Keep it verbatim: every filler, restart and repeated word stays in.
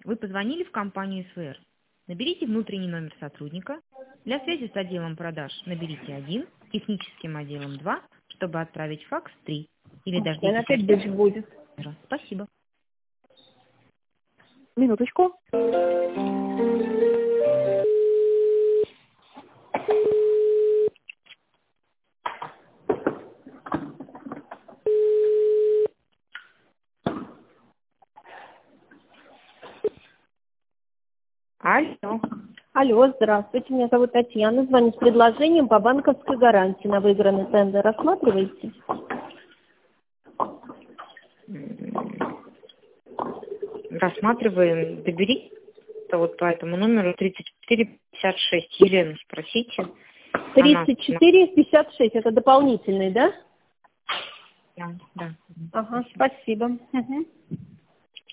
Вы позвонили в компанию СВР. Наберите внутренний номер сотрудника. Для связи с отделом продаж наберите один, техническим отделом два, чтобы отправить факс три. Или Она дождитесь опять быть будет. ответа. Спасибо. Минуточку. Алло. Алло, здравствуйте, меня зовут Татьяна. Звоню с предложением по банковской гарантии на выигранный тендер. Рассматриваете? Рассматриваем. Доберите вот по этому номеру тридцать четыре пятьдесят шесть. Елену спросите. тридцать четыре пятьдесят шесть. Это дополнительный, да? Да, да. Ага, спасибо. Угу.